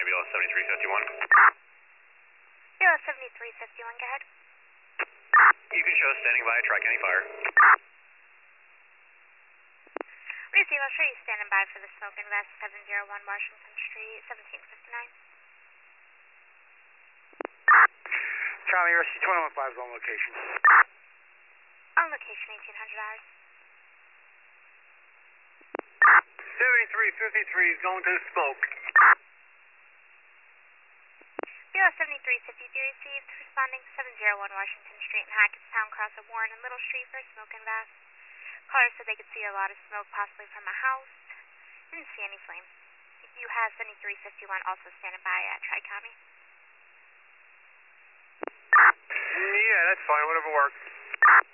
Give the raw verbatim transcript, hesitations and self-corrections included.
ambulance seventy-three fifty-one. Ambulance seventy-three fifty-one, go ahead. You can show standing by Tri-County Fire. Receive, I'll show you standing by for the smoke and vest, seven oh one Washington Street, seventeen fifty-nine. Charlie, R C twenty-one five is on location. On location, eighteen hundred hours. seventy-three fifty-three is going to the smoke. Bureau seventy-three fifty-three received, responding seven oh one Washington Street in Hackettstown, cross of Warren and Little Street for a smoke and vest. Caller said they could see a lot of smoke, possibly from a house. Didn't see any flames. You have seventy-three fifty-one also standing by at Tri-County. Yeah, that's fine, whatever works.